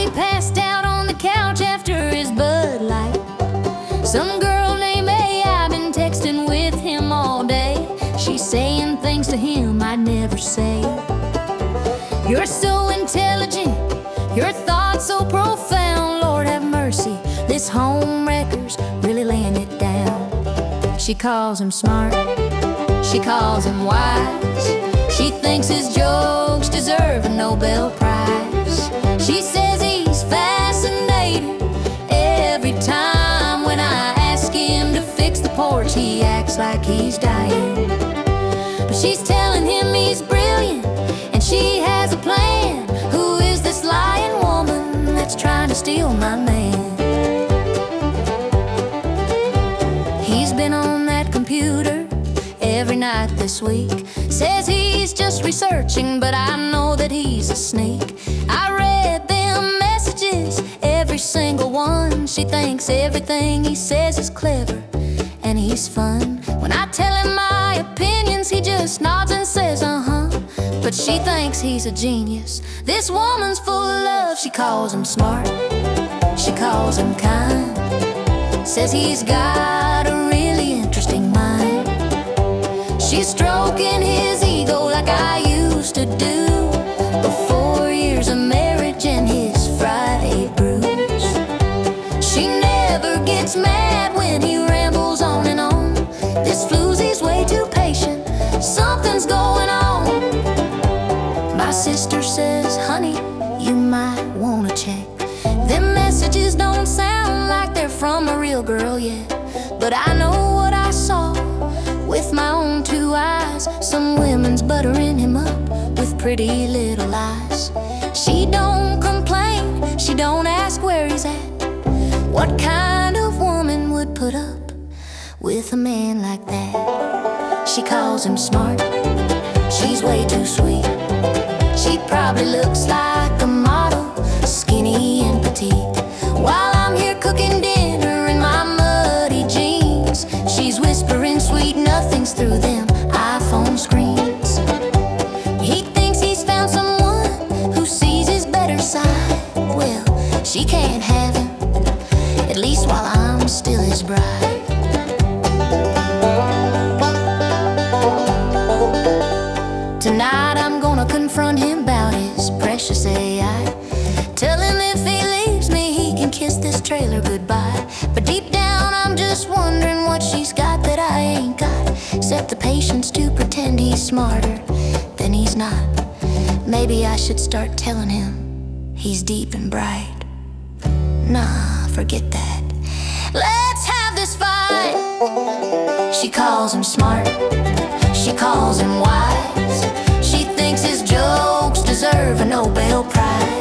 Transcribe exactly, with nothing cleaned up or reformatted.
he passed out on the couch after his Bud Light. Some girl named May, I've been texting with him all day. She's saying things to him I'd never say. You're so intelligent, your thoughts so profound. Lord have mercy, this home wrecker's really laying it down. She calls him smart, she calls him wise. She thinks his jokes deserve a Nobel Prize. She says he's fascinating every time. When I ask him to fix the porch, he acts like he's dying. But she's telling him he's brilliant and she has a plan. Who is this lying woman that's trying to steal my man? He's been on that computer every night this week. Says he's just researching, but I know that he's a sneak. I read them messages, every single one. She thinks everything he says is clever and he's fun. When I tell him my opinions, he just nods and says uh-huh. But she thinks he's a genius. This woman's full of love. She calls him smart, she calls him kind. Says he's got a really interesting mind. She's stroking his ego like I used to do before years of marriage and his Friday blues. She never gets mad when he rambles on and on. This floozy's way too patient, something's going on. My sister says, honey, you might wanna check. Them messages don't sound like they're from a real girl yet. But I know what I saw with my own two eyes. Some women's buttering him up with pretty little lies. She don't complain, she don't ask where he's at. What kind of woman would put up with a man like that? She calls him smart, she's way too sweet. She probably looks like a model, skinny and petite. While I'm here cooking dinner in my muddy jeans, she's whispering sweet nothings through them iPhone screens. He thinks he's found someone who sees his better side. Well, she can't have him, at least while I'm still his bride. Tonight I'm gonna confront him about his precious A I. Tell him if he leaves me, he can kiss this trailer goodbye. But deep down I'm just wondering what she's got that I ain't got, except the patience to pretend he's smarter than he's not. Maybe I should start telling him he's deep and bright. Nah, forget that. Let's have this fight. She calls him smart, she calls him wise. She thinks his jokes deserve a Nobel Prize.